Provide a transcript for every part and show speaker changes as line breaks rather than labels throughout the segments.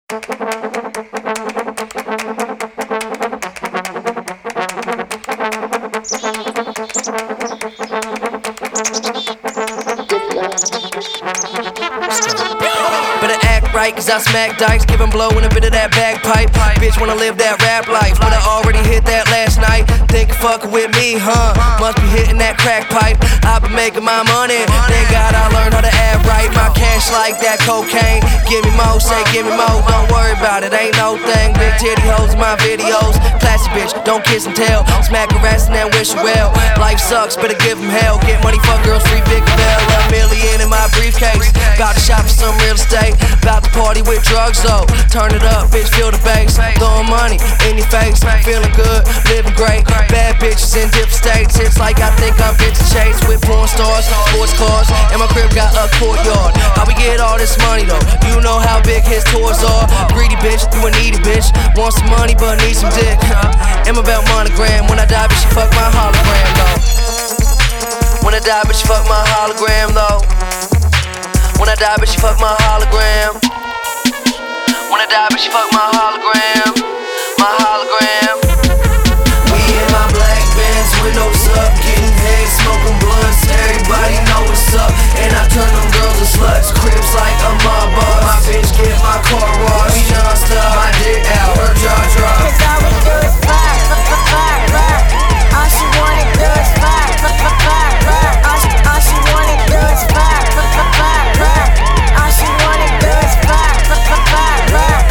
Better act right, cause I smack dice, give him blow and a bit of that bagpipe. Bitch wanna live that rap life, but I already hit that last night. Think you fuckin' with me, huh? Must be hitting that crack pipe. I've been making my money, thank God I learned how to act right. My cash like that cocaine, give me more, say give me more. Don't worry about it, ain't no thing. Big titty hoes in my videos, classy bitch, don't kiss and tell. Smack her ass and then wish her well. Life sucks, better give him hell. Get money, fuck girls, free big bell. $1 million in my briefcase, bout to shop for some real estate. Bout to party with drugs though. Turn it up, bitch, feel the bass. Throwing money in your face, feeling good, living great. Bad bitches in different states. It's like I think I'm bitch chase with porn stars, sports cars, and my crib got a courtyard. How we get all this money though? You know how big his tours are. Greedy bitch, you a needy bitch. Want some money but need some dick. Am about monogram. When I die, bitch, you fuck my hologram though. When I die, bitch, you fuck my hologram though. When I die, bitch, you fuck my hologram. When I die, bitch, you fuck my hologram. My hologram. We in my black Benz, windows up, getting head, smoking blunts. Everybody know what's up, and I turn them girls to sluts. Crips like a mob boss. My bitch get my car washed. We non-stop, my dick out, her jaw drop.
Cause all we do is fuck, fuck, fuck, fuck. All she wanna do is fuck, fuck, fuck, fuck, fuck. All she wanna do is fuck, fuck, fuck, fuck, fuck. All she wanna do is fuck, fuck, fuck, fuck, fuck.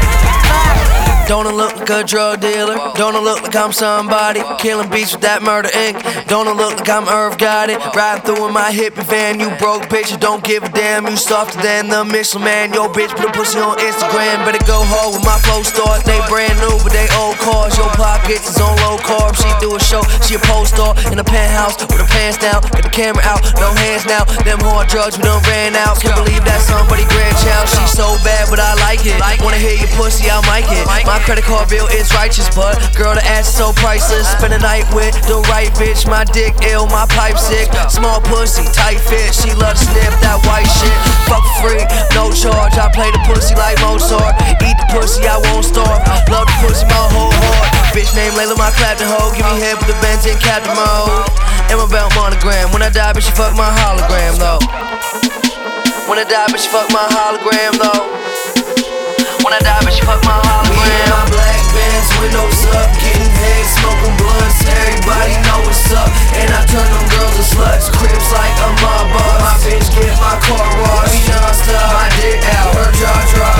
Don't I look like a drug dealer? Don't I look like I'm somebody? Killing beats with that murder ink. Don't I look like I'm Irv Gotti? Riding through in my hippie van. You broke bitch, you don't give a damn. You softer than the Michelin man. Yo bitch put a pussy on Instagram. Better go hard with my flow stars. They brand new but they old cars. Your pockets is on low carb. She do a show, she a post star in a penthouse with her pants down. Get the camera out, no hands now. Them hard drugs we done ran out. Can't believe that somebody grandchild. She so bad but I like it. Wanna hear your pussy, I'll mic it. My credit card bill is righteous, but girl, the ass is so priceless. Spend a night with the right bitch. My dick ill, my pipe sick. Small pussy, tight fit. She love to sniff that white shit. Fuck free, no charge. I play the pussy like Mozart. Eat the pussy, I won't starve. Love the pussy, my whole heart. Bitch named Layla, my clapping hoe. Give me head with the Benz in captain mode. Am about monogram. When I die, bitch, you fuck my hologram though. When I die, bitch, you fuck my hologram though. When I die, bitch, you fuck my hologram. We in my black Benz, windows up, getting head, smoking blunts. Everybody know what's up, and I turn them girls to sluts. Crips like a mob boss. My bitch get my car washed. We non-stop, my dick out, her jaw drop.